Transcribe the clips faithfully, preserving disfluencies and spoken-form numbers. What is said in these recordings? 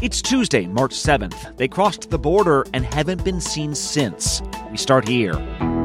It's Tuesday, March seventh. They crossed the border and haven't been seen since. We start here.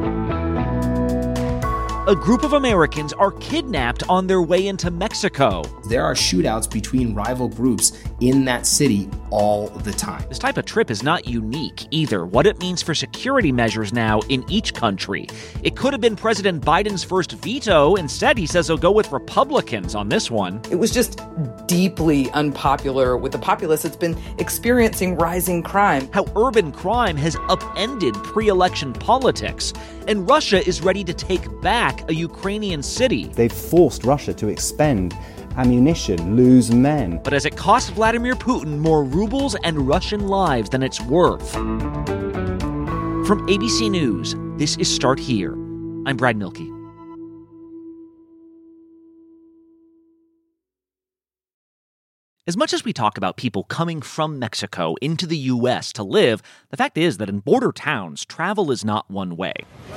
A group of Americans are kidnapped on their way into Mexico. There are shootouts between rival groups in that city all the time. This type of trip is not unique either. What it means for security measures now in each country. It could have been President Biden's first veto. Instead, he says he'll go with Republicans on this one. It was just deeply unpopular with the populace that's been experiencing rising crime. How urban crime has upended pre-election politics. And Russia is ready to take back a Ukrainian city. They've forced Russia to expend ammunition, lose men. But as it costs Vladimir Putin more rubles and Russian lives than it's worth. From A B C News, this is Start Here. I'm Brad Milkey. As much as we talk about people coming from Mexico into the U S to live, the fact is that in border towns, travel is not one way.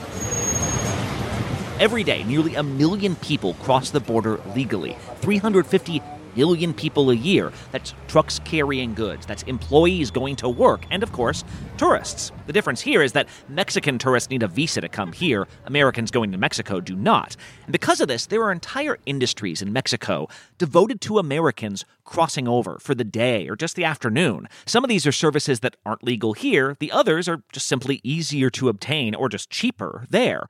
Every day, nearly a million people cross the border legally. three hundred fifty million people a year. That's trucks carrying goods. That's employees going to work. And, of course, tourists. The difference here is that Mexican tourists need a visa to come here. Americans going to Mexico do not. And because of this, there are entire industries in Mexico devoted to Americans crossing over for the day or just the afternoon. Some of these are services that aren't legal here. The others are just simply easier to obtain or just cheaper there.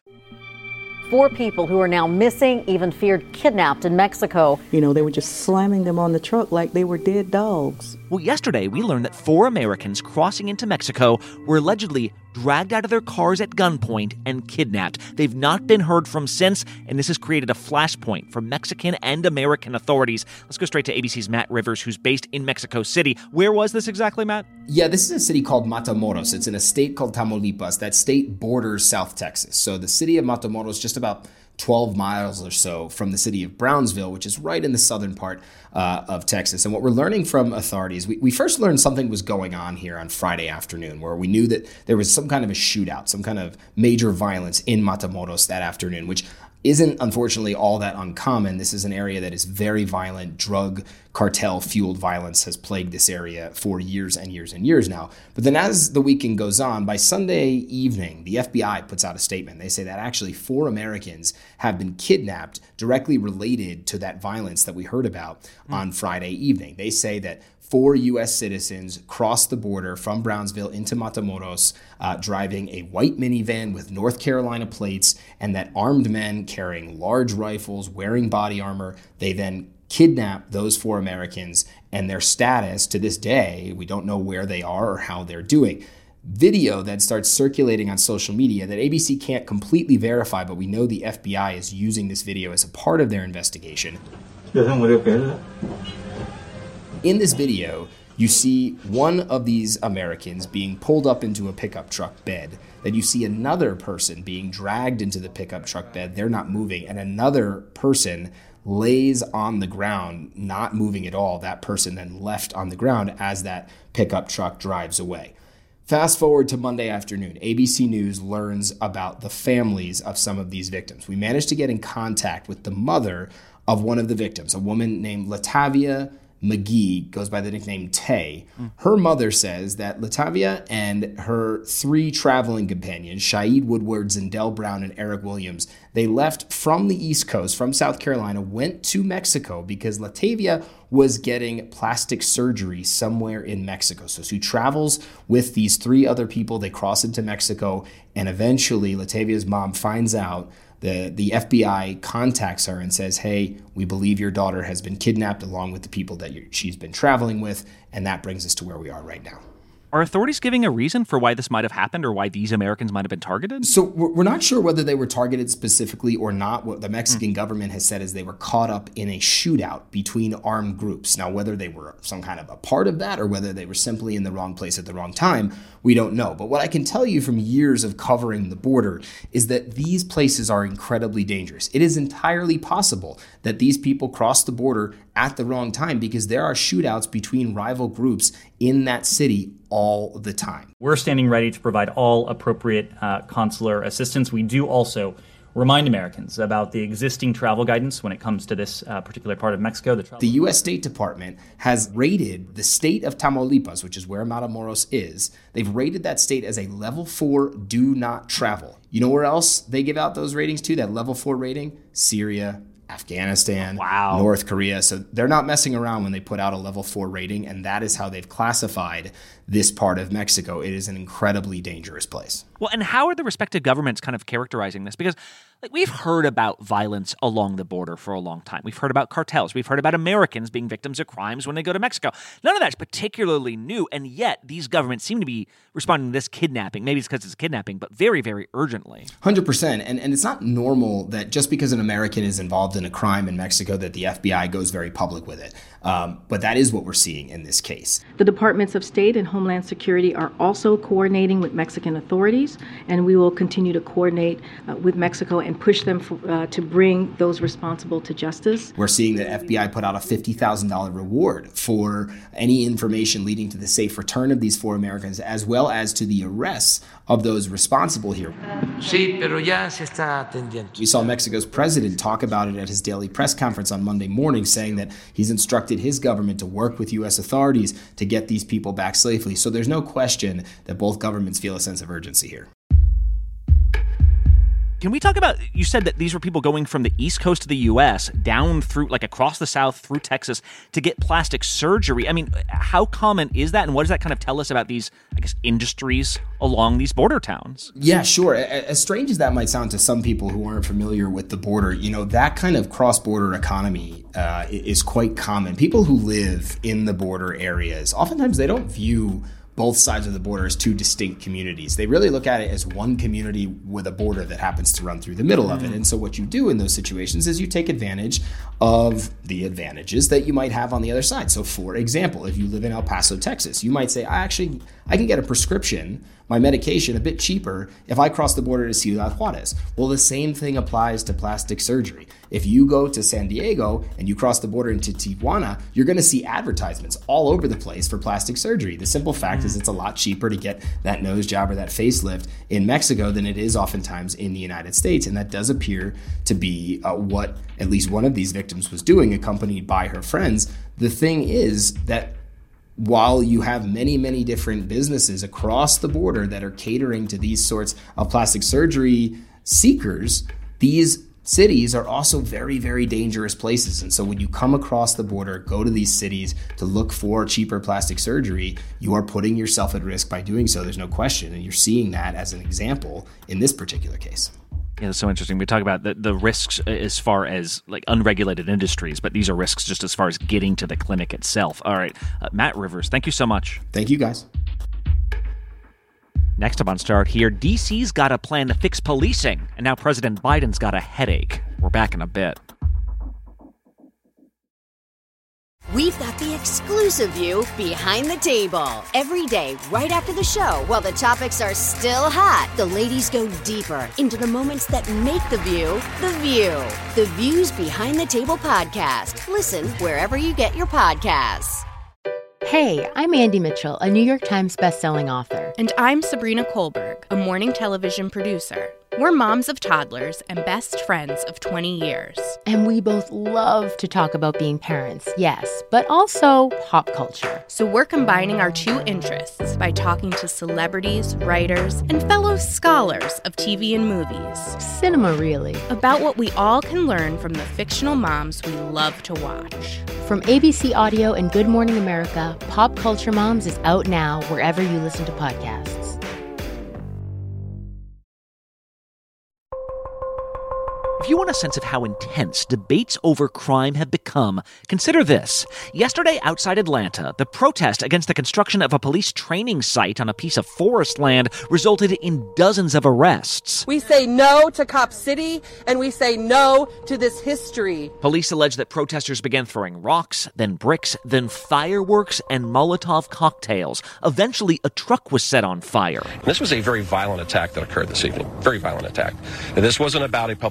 Four people who are now missing, even feared kidnapped in Mexico. You know, they were just slamming them on the truck like they were dead dogs. Well, yesterday we learned that four Americans crossing into Mexico were allegedly dragged out of their cars at gunpoint and kidnapped. They've not been heard from since, and this has created a flashpoint for Mexican and American authorities. Let's go straight to A B C's Matt Rivers, who's based in Mexico City. Where was this exactly, Matt? Yeah, this is a city called Matamoros. It's in a state called Tamaulipas. That state borders South Texas. So the city of Matamoros, just about twelve miles or so from the city of Brownsville, which is right in the southern part uh, of Texas. And what we're learning from authorities, we, we first learned something was going on here on Friday afternoon, where we knew that there was some kind of a shootout, some kind of major violence in Matamoros that afternoon, which isn't unfortunately all that uncommon. This is an area that is very violent. Drug cartel-fueled violence has plagued this area for years and years and years now. But then as the weekend goes on, by Sunday evening, the F B I puts out a statement. They say that actually four Americans have been kidnapped directly related to that violence that we heard about mm. on Friday evening. They say that four U S citizens crossed the border from Brownsville into Matamoros, uh, driving a white minivan with North Carolina plates, and that armed men carrying large rifles, wearing body armor, they then kidnapped those four Americans, and their status to this day, we don't know where they are or how they're doing. Video that starts circulating on social media that A B C can't completely verify, but we know the F B I is using this video as a part of their investigation. In this video, you see one of these Americans being pulled up into a pickup truck bed. Then you see another person being dragged into the pickup truck bed. They're not moving. And another person lays on the ground, not moving at all. That person then left on the ground as that pickup truck drives away. Fast forward to Monday afternoon, A B C News learns about the families of some of these victims. We managed to get in contact with the mother of one of the victims, a woman named Latavia McGee, goes by the nickname Tay. Mm. Her mother says that Latavia and her three traveling companions, Shaid Woodward, Zindell Brown, and Eric Williams, they left from the East Coast, from South Carolina, went to Mexico because Latavia was getting plastic surgery somewhere in Mexico. So she travels with these three other people. They cross into Mexico, and eventually Latavia's mom finds out. The, the F B I contacts her and says, hey, we believe your daughter has been kidnapped along with the people that you, she's been traveling with, and that brings us to where we are right now. Are authorities giving a reason for why this might have happened or why these Americans might have been targeted? So we're not sure whether they were targeted specifically or not. What the Mexican mm. government has said is they were caught up in a shootout between armed groups. Now, whether they were some kind of a part of that or whether they were simply in the wrong place at the wrong time, we don't know. But what I can tell you from years of covering the border is that these places are incredibly dangerous. It is entirely possible that these people crossed the border at the wrong time because there are shootouts between rival groups in that city all the time. We're standing ready to provide all appropriate uh, consular assistance. We do also remind Americans about the existing travel guidance when it comes to this uh, particular part of Mexico. The, the U S State Department has rated the state of Tamaulipas, which is where Matamoros is. They've rated that state as a level four do not travel. You know where else they give out those ratings to, that level four rating? Syria, Afghanistan, wow. North Korea. So they're not messing around when they put out a level four rating, and that is how they've classified this part of Mexico. It is an incredibly dangerous place. Well, and how are the respective governments kind of characterizing this? Because like we've heard about violence along the border for a long time. We've heard about cartels. We've heard about Americans being victims of crimes when they go to Mexico. None of that's particularly new, and yet these governments seem to be responding to this kidnapping. Maybe it's because it's kidnapping, but very, very urgently. one hundred percent. And, and it's not normal that just because an American is involved in a crime in Mexico that the F B I goes very public with it. Um, but that is what we're seeing in this case. The Departments of State and Homeland Security are also coordinating with Mexican authorities, and we will continue to coordinate uh, with Mexico and push them for, uh, to bring those responsible to justice. We're seeing that F B I put out a fifty thousand dollars reward for any information leading to the safe return of these four Americans, as well as to the arrests of those responsible here. Sí, pero ya se está atendiendo. We saw Mexico's president talk about it at his daily press conference on Monday morning, saying that he's instructed his government to work with U S authorities to get these people back safely. So there's no question that both governments feel a sense of urgency here. Can we talk about, you said that these were people going from the East Coast of the U S down through, like across the South through Texas to get plastic surgery. I mean, how common is that? And what does that kind of tell us about these, I guess, industries along these border towns? Yeah, sure. As strange as that might sound to some people who aren't familiar with the border, you know, that kind of cross-border economy uh, is quite common. People who live in the border areas, oftentimes they don't view both sides of the border as two distinct communities. They really look at it as one community with a border that happens to run through the middle of it. And so what you do in those situations is you take advantage of the advantages that you might have on the other side. So for example, if you live in El Paso, Texas, you might say, I actually, I can get a prescription, my medication, a bit cheaper if I cross the border to Ciudad Juarez. Well, the same thing applies to plastic surgery. If you go to San Diego and you cross the border into Tijuana, you're going to see advertisements all over the place for plastic surgery. The simple fact is it's a lot cheaper to get that nose job or that facelift in Mexico than it is oftentimes in the United States. And that does appear to be uh, what at least one of these victims was doing, accompanied by her friends. The thing is that while you have many, many different businesses across the border that are catering to these sorts of plastic surgery seekers, these cities are also very, very dangerous places. And so when you come across the border, go to these cities to look for cheaper plastic surgery, you are putting yourself at risk by doing so. There's no question. And you're seeing that as an example in this particular case. Yeah, that's so interesting. We talk about the, the risks as far as like unregulated industries, but these are risks just as far as getting to the clinic itself. All right. Uh, Matt Rivers, thank you so much. Thank you, guys. Next up on Start Here, D C's got a plan to fix policing, and now President Biden's got a headache. We're back in a bit. We've got the exclusive view behind the table. Every day, right after the show, while the topics are still hot, the ladies go deeper into the moments that make the view the view. The Views Behind the Table podcast. Listen wherever you get your podcasts. Hey, I'm Andy Mitchell, a New York Times bestselling author. And I'm Sabrina Kohlberg, a morning television producer. We're moms of toddlers and best friends of twenty years. And we both love to talk about being parents, yes, but also pop culture. So we're combining our two interests by talking to celebrities, writers, and fellow scholars of T V and movies. Cinema, really. About what we all can learn from the fictional moms we love to watch. From A B C Audio and Good Morning America, Pop Culture Moms is out now wherever you listen to podcasts. If you want a sense of how intense debates over crime have become, consider this. Yesterday outside Atlanta, the protest against the construction of a police training site on a piece of forest land resulted in dozens of arrests. We say no to Cop City, and we say no to this history. Police allege that protesters began throwing rocks, then bricks, then fireworks and Molotov cocktails. Eventually, a truck was set on fire. This was a very violent attack that occurred this evening. Very violent attack. And this wasn't about a public safety training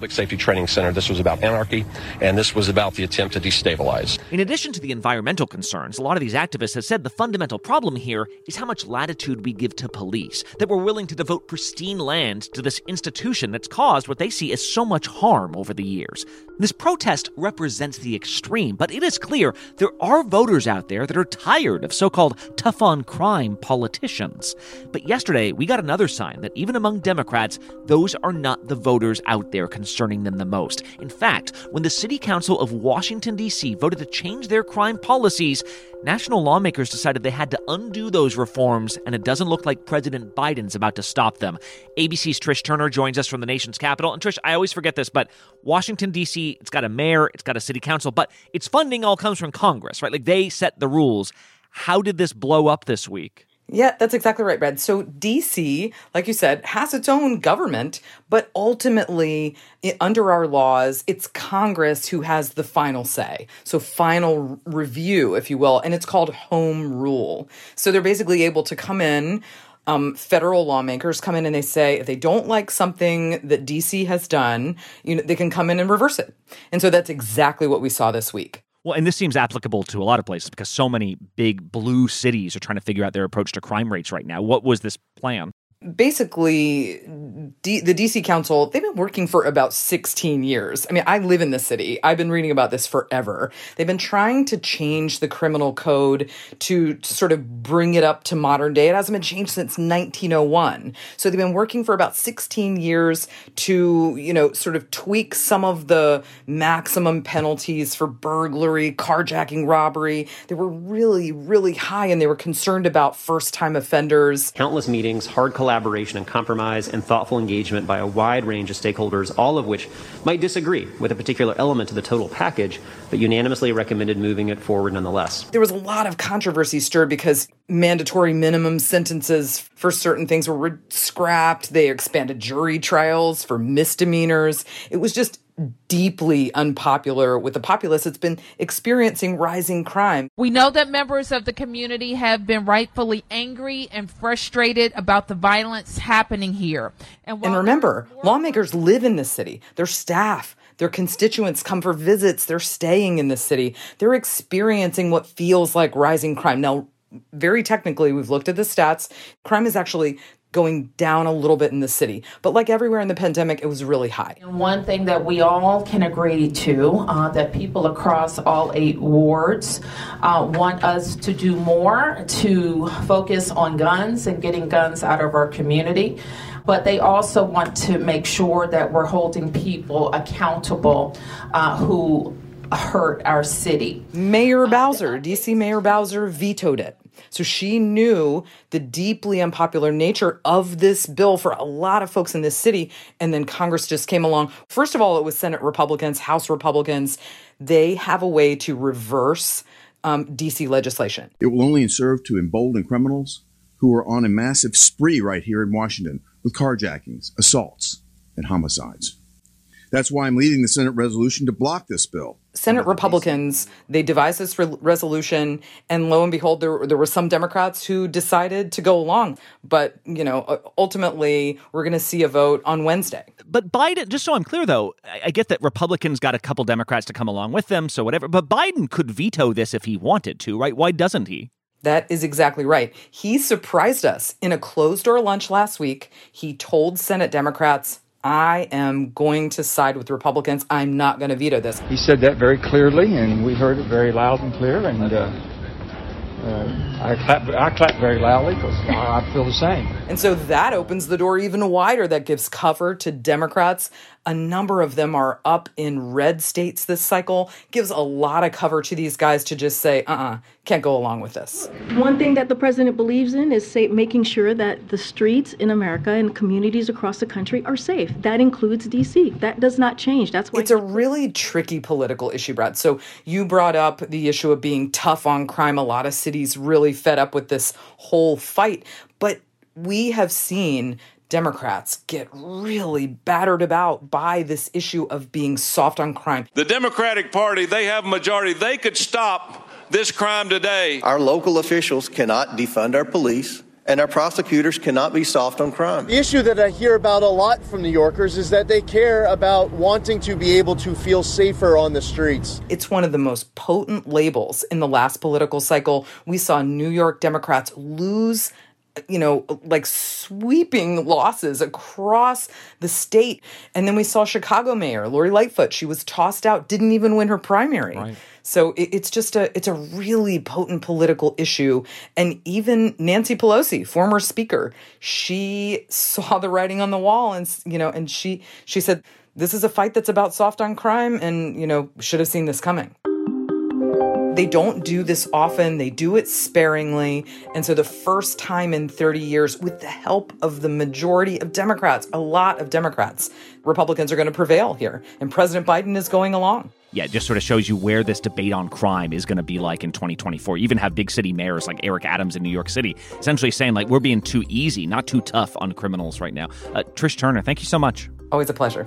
training center. This was about anarchy, and this was about the attempt to destabilize. In addition to the environmental concerns, a lot of these activists have said the fundamental problem here is how much latitude we give to police, that we're willing to devote pristine land to this institution that's caused what they see as so much harm over the years. This protest represents the extreme, but it is clear there are voters out there that are tired of so-called tough-on-crime politicians. But yesterday, we got another sign that even among Democrats, those are not the voters out there concerning them the most. In fact, when the City Council of Washington, D C voted to change their crime policies, national lawmakers decided they had to undo those reforms, and it doesn't look like President Biden's about to stop them. A B C's Trish Turner joins us from the nation's capital. And Trish, I always forget this, but Washington, D C, it's got a mayor, it's got a city council, but its funding all comes from Congress, right? Like, they set the rules. How did this blow up this week? Yeah, that's exactly right, Brad. So D C, like you said, has its own government, but ultimately, it, under our laws, it's Congress who has the final say. So final review, if you will, and it's called home rule. So they're basically able to come in, um, federal lawmakers come in and they say, if they don't like something that D C has done, you know, they can come in and reverse it. And so that's exactly what we saw this week. Well, and this seems applicable to a lot of places because so many big blue cities are trying to figure out their approach to crime rates right now. What was this plan? Basically, D- the D C Council, they've been working for about sixteen years. I mean, I live in the city. I've been reading about this forever. They've been trying to change the criminal code to, to sort of bring it up to modern day. It hasn't been changed since nineteen oh one. So they've been working for about sixteen years to, you know, sort of tweak some of the maximum penalties for burglary, carjacking, robbery. They were really, really high, and they were concerned about first-time offenders. Countless meetings, hard collaboration, collaboration and compromise and thoughtful engagement by a wide range of stakeholders, all of which might disagree with a particular element of the total package, but unanimously recommended moving it forward nonetheless. There was a lot of controversy stirred because mandatory minimum sentences for certain things were scrapped. They expanded jury trials for misdemeanors. It was just deeply unpopular with the populace that's been experiencing rising crime. We know that members of the community have been rightfully angry and frustrated about the violence happening here. And, and remember, lawmakers live in the city. Their staff, their constituents come for visits. They're staying in the city. They're experiencing what feels like rising crime. Now, very technically, we've looked at the stats. Crime is actually going down a little bit in the city. But like everywhere in the pandemic, it was really high. And one thing that we all can agree to, uh, that people across all eight wards uh, want us to do more to focus on guns and getting guns out of our community. But they also want to make sure that we're holding people accountable uh, who hurt our city. Mayor Bowser, D C Mayor Bowser vetoed it. So she knew the deeply unpopular nature of this bill for a lot of folks in this city. And then Congress just came along. First of all, it was Senate Republicans, House Republicans. They have a way to reverse um, D C legislation. It will only serve to embolden criminals who are on a massive spree right here in Washington with carjackings, assaults, and homicides. That's why I'm leading the Senate resolution to block this bill. Senate Republicans, they devised this re- resolution, and lo and behold, there, there were some Democrats who decided to go along. But, you know, ultimately, we're going to see a vote on Wednesday. But Biden, just so I'm clear, though, I, I get that Republicans got a couple Democrats to come along with them, so whatever. But Biden could veto this if he wanted to, right? Why doesn't he? That is exactly right. He surprised us. In a closed-door lunch last week, he told Senate Democrats, I am going to side with Republicans. I'm not going to veto this. He said that very clearly, and we heard it very loud and clear. And uh, uh, I clap, I clap very loudly because I, I feel the same. And so that opens the door even wider. That gives cover to Democrats. A number of them are up in red states this cycle. Gives a lot of cover to these guys to just say, uh-uh, can't go along with this. One thing that the president believes in is say, making sure that the streets in America and communities across the country are safe. That includes D C. That does not change. That's why it's a really tricky political issue, Brad. So you brought up the issue of being tough on crime. A lot of cities really fed up with this whole fight. But we have seen Democrats get really battered about by this issue of being soft on crime. The Democratic Party, they have a majority. They could stop this crime today. Our local officials cannot defund our police and our prosecutors cannot be soft on crime. The issue that I hear about a lot from New Yorkers is that they care about wanting to be able to feel safer on the streets. It's one of the most potent labels in the last political cycle. We saw New York Democrats lose, you know, like sweeping losses across the state. And then we saw Chicago Mayor Lori Lightfoot. She was tossed out, didn't even win her primary. Right. So it, it's just a it's a really potent political issue. And even Nancy Pelosi, former speaker, she saw the writing on the wall, and you know, and she she said, this is a fight that's about soft on crime, and you know, should have seen this coming. They don't do this often. They do it sparingly. And so the first time in thirty years, with the help of the majority of Democrats, a lot of Democrats, Republicans are going to prevail here. And President Biden is going along. Yeah, it just sort of shows you where this debate on crime is going to be like in twenty twenty-four. You even have big city mayors like Eric Adams in New York City essentially saying, like, we're being too easy, not too tough on criminals right now. Uh, Trish Turner, thank you so much. Always a pleasure.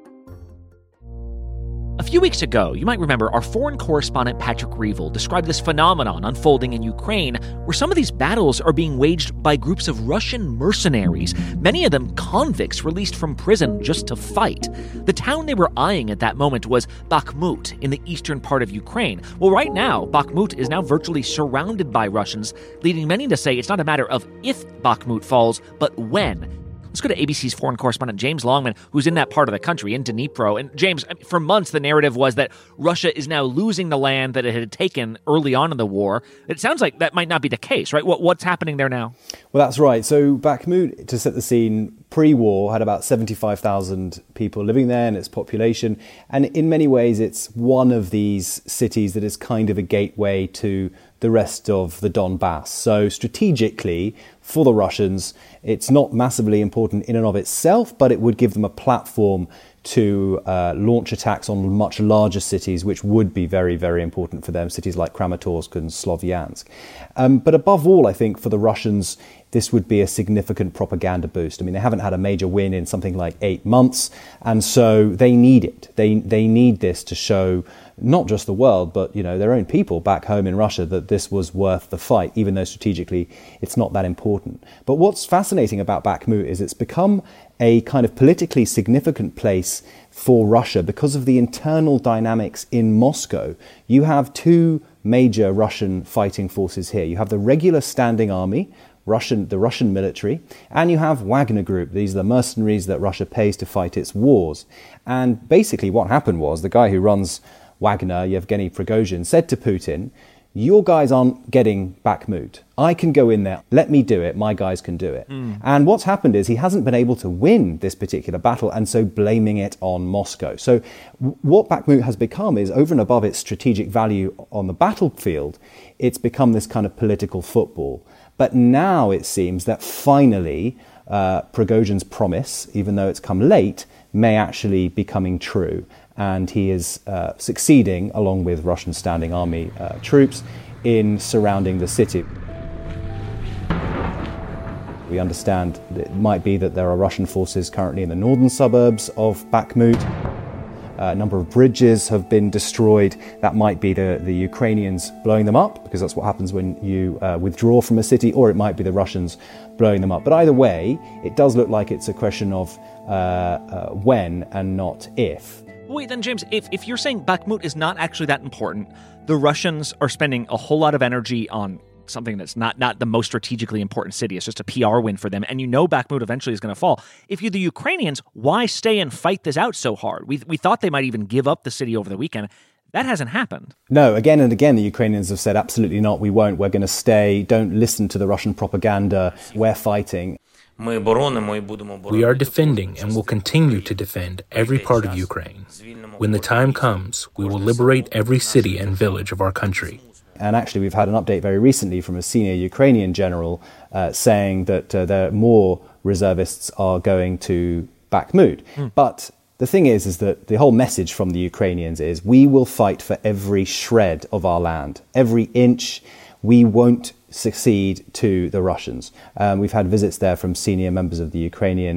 A few weeks ago, you might remember our foreign correspondent Patrick Reevell described this phenomenon unfolding in Ukraine, where some of these battles are being waged by groups of Russian mercenaries, many of them convicts released from prison just to fight. The town they were eyeing at that moment was Bakhmut in the eastern part of Ukraine. Well, right now, Bakhmut is now virtually surrounded by Russians, leading many to say it's not a matter of if Bakhmut falls, but when. Let's go to A B C's foreign correspondent James Longman, who's in that part of the country, in Dnipro. And James, for months the narrative was that Russia is now losing the land that it had taken early on in the war. It sounds like that might not be the case, right? What, what's happening there now? Well, that's right. So Bakhmut, to set the scene, pre-war had about seventy-five thousand people living there in its population. And in many ways, it's one of these cities that is kind of a gateway to the rest of the Donbass. So strategically, for the Russians, it's not massively important in and of itself, but it would give them a platform to uh, launch attacks on much larger cities, which would be very, very important for them, cities like Kramatorsk and Slovyansk. Um, but above all, I think for the Russians, this would be a significant propaganda boost. I mean, they haven't had a major win in something like eight months, and so they need it. They they need this to show not just the world, but, you know, their own people back home in Russia that this was worth the fight, even though strategically it's not that important. But what's fascinating about Bakhmut is it's become a kind of politically significant place for Russia because of the internal dynamics in Moscow. You have two major Russian fighting forces here. You have the regular standing army, Russian, the Russian military, and you have Wagner Group. These are the mercenaries that Russia pays to fight its wars. And basically what happened was the guy who runs Wagner, Yevgeny Prigozhin, said to Putin, your guys aren't getting Bakhmut. I can go in there. Let me do it. My guys can do it. Mm. And what's happened is he hasn't been able to win this particular battle, and so blaming it on Moscow. So w- what Bakhmut has become is, over and above its strategic value on the battlefield, it's become this kind of political football. But now it seems that finally uh, Prigozhin's promise, even though it's come late, may actually be coming true. And he is uh, succeeding, along with Russian standing army uh, troops, in surrounding the city. We understand that it might be that there are Russian forces currently in the northern suburbs of Bakhmut. Uh, a number of bridges have been destroyed. That might be the, the Ukrainians blowing them up, because that's what happens when you uh, withdraw from a city, or it might be the Russians blowing them up. But either way, it does look like it's a question of uh, uh, when and not if. Wait, then, James, if, if you're saying Bakhmut is not actually that important, the Russians are spending a whole lot of energy on something that's not, not the most strategically important city. It's just a P R win for them. And you know Bakhmut eventually is going to fall. If you're the Ukrainians, why stay and fight this out so hard? We we thought they might even give up the city over the weekend. That hasn't happened. No, again and again, the Ukrainians have said, absolutely not, we won't. We're going to stay. Don't listen to the Russian propaganda. We're fighting. We are defending and will continue to defend every part of Ukraine. When the time comes, we will liberate every city and village of our country. And actually, we've had an update very recently from a senior Ukrainian general uh, saying that uh, there more reservists are going to Bakhmut. Mm. But the thing is, is that the whole message from the Ukrainians is, we will fight for every shred of our land, every inch. We won't succeed to the Russians. Um, we've had visits there from senior members of the Ukrainian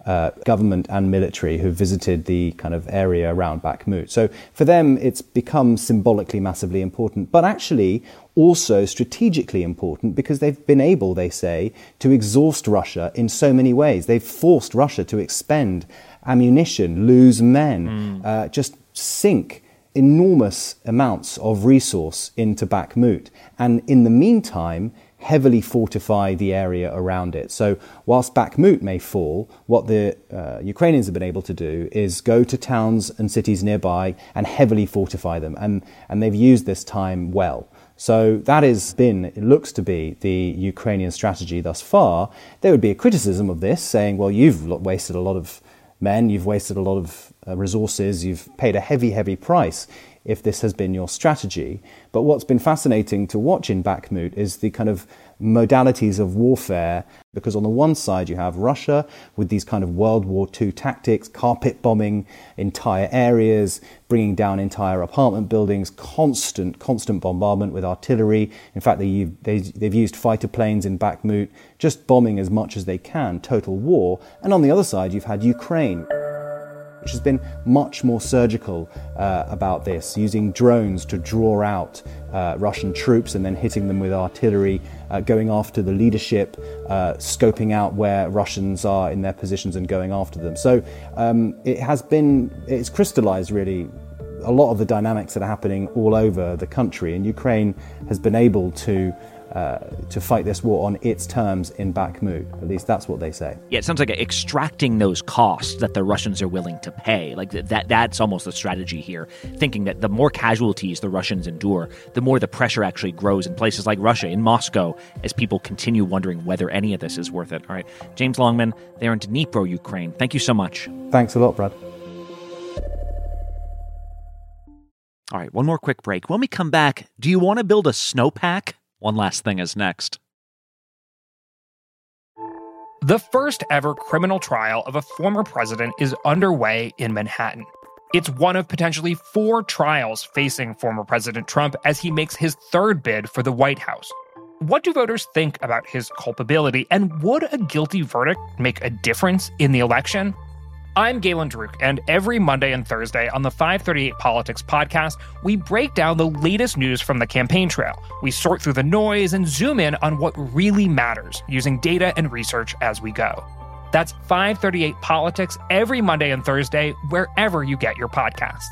uh, government and military who visited the kind of area around Bakhmut. So for them, it's become symbolically massively important, but actually also strategically important because they've been able, they say, to exhaust Russia in so many ways. They've forced Russia to expend ammunition, lose men, mm. uh, just sink enormous amounts of resource into Bakhmut. And in the meantime, heavily fortify the area around it. So whilst Bakhmut may fall, what the uh, Ukrainians have been able to do is go to towns and cities nearby and heavily fortify them. And, and they've used this time well. So that has been, it looks to be, the Ukrainian strategy thus far. There would be a criticism of this, saying, well, you've wasted a lot of men, you've wasted a lot of uh, resources, you've paid a heavy, heavy price if this has been your strategy. But what's been fascinating to watch in Bakhmut is the kind of modalities of warfare, because on the one side you have Russia with these kind of World War Two tactics, carpet bombing entire areas, bringing down entire apartment buildings, constant, constant bombardment with artillery. In fact, they, they, they've used fighter planes in Bakhmut, just bombing as much as they can, total war. And on the other side, you've had Ukraine, which has been much more surgical uh, about this, using drones to draw out uh, Russian troops and then hitting them with artillery, uh, going after the leadership, uh, scoping out where Russians are in their positions and going after them. So um, it has been, it's crystallized really a lot of the dynamics that are happening all over the country, and Ukraine has been able to Uh, to fight this war on its terms in Bakhmut. At least that's what they say. Yeah, it sounds like extracting those costs that the Russians are willing to pay. Like that that's almost the strategy here, thinking that the more casualties the Russians endure, the more the pressure actually grows in places like Russia, in Moscow, as people continue wondering whether any of this is worth it. All right, James Longman, there in Dnipro, Ukraine. Thank you so much. Thanks a lot, Brad. All right, one more quick break. When we come back, do you want to build a snowpack? One last thing is next. The first ever criminal trial of a former president is underway in Manhattan. It's one of potentially four trials facing former President Trump as he makes his third bid for the White House. What do voters think about his culpability, and would a guilty verdict make a difference in the election? I'm Galen Druk, and every Monday and Thursday on the five thirty-eight Politics podcast, we break down the latest news from the campaign trail. We sort through the noise and zoom in on what really matters, using data and research as we go. That's five thirty-eight Politics every Monday and Thursday, wherever you get your podcasts.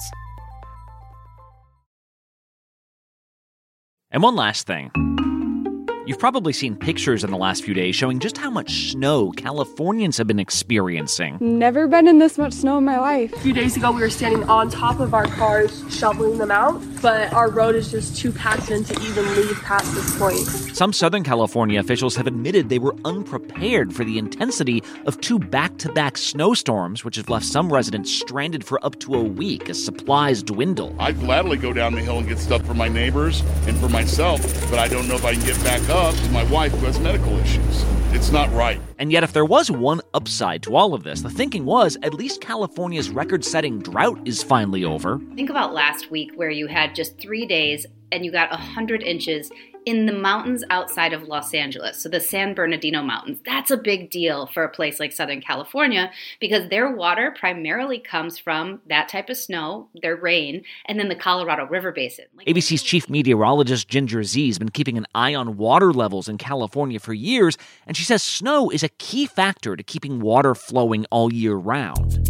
And one last thing. You've probably seen pictures in the last few days showing just how much snow Californians have been experiencing. Never been in this much snow in my life. A few days ago, we were standing on top of our cars shoveling them out, but our road is just too packed in to even leave past this point. Some Southern California officials have admitted they were unprepared for the intensity of two back-to-back snowstorms, which have left some residents stranded for up to a week as supplies dwindle. I'd gladly go down the hill and get stuff for my neighbors and for myself, but I don't know if I can get back up to my wife who has medical issues. It's not right. And yet, if there was one upside to all of this, the thinking was at least California's record-setting drought is finally over. Think about last week where you had just three days and you got one hundred inches in the mountains outside of Los Angeles, so the San Bernardino Mountains. That's a big deal for a place like Southern California because their water primarily comes from that type of snow, their rain, and then the Colorado River Basin. Like- A B C's chief meteorologist Ginger Zee has been keeping an eye on water levels in California for years, and she says snow is a key factor to keeping water flowing all year round.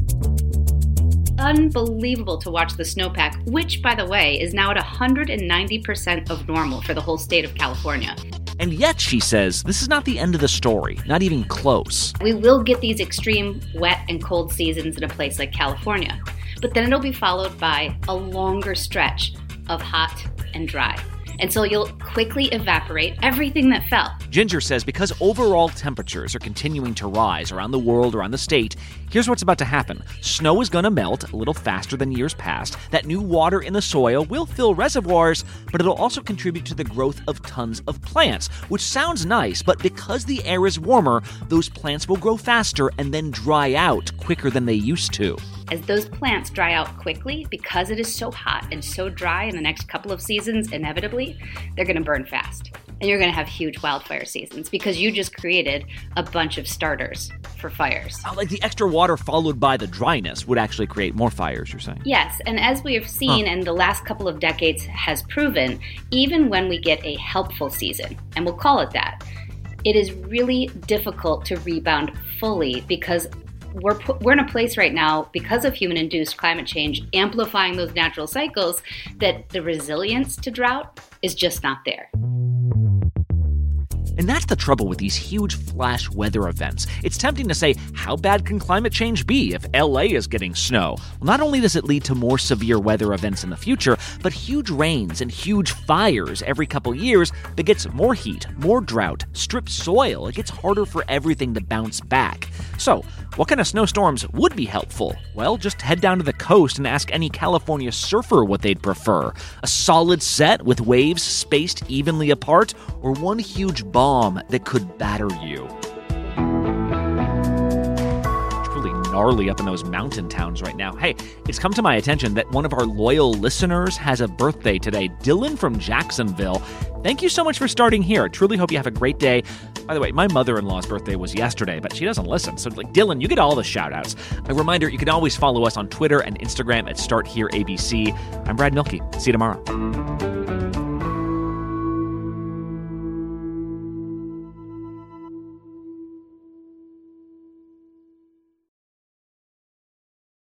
Unbelievable to watch the snowpack, which, by the way, is now at one hundred ninety percent of normal for the whole state of California. And yet, she says, this is not the end of the story, not even close. We will get these extreme wet and cold seasons in a place like California, but then it'll be followed by a longer stretch of hot and dry. And so you'll quickly evaporate everything that fell. Ginger says because overall temperatures are continuing to rise around the world, around the state, here's what's about to happen. Snow is going to melt a little faster than years past. That new water in the soil will fill reservoirs, but it'll also contribute to the growth of tons of plants, which sounds nice, but because the air is warmer, those plants will grow faster and then dry out quicker than they used to. As those plants dry out quickly, because it is so hot and so dry in the next couple of seasons, inevitably, they're going to burn fast. and you're going to have huge wildfire seasons because you just created a bunch of starters for fires. Oh, like the extra water followed by the dryness would actually create more fires, you're saying? Yes, and as we have seen huh. in the last couple of decades has proven, even when we get a helpful season, and we'll call it that, it is really difficult to rebound fully because we're we're in a place right now, because of human-induced climate change amplifying those natural cycles, that the resilience to drought is just not there. And that's the trouble with these huge flash weather events. It's tempting to say, how bad can climate change be if L A is getting snow? Well, not only does it lead to more severe weather events in the future, but huge rains and huge fires every couple years begets more heat, more drought, stripped soil. It gets harder for everything to bounce back. So, what kind of snowstorms would be helpful? Well, just head down to the coast and ask any California surfer what they'd prefer. A solid set with waves spaced evenly apart, or one huge bomb that could batter you. It's really gnarly up in those mountain towns right now. Hey, it's come to my attention that one of our loyal listeners has a birthday today. Dylan from Jacksonville. Thank you so much for starting here. I truly hope you have a great day. By the way, my mother-in-law's birthday was yesterday, but she doesn't listen. So, like, Dylan, you get all the shout-outs. A reminder, you can always follow us on Twitter and Instagram at Start Here A B C. I'm Brad Milkey. See you tomorrow.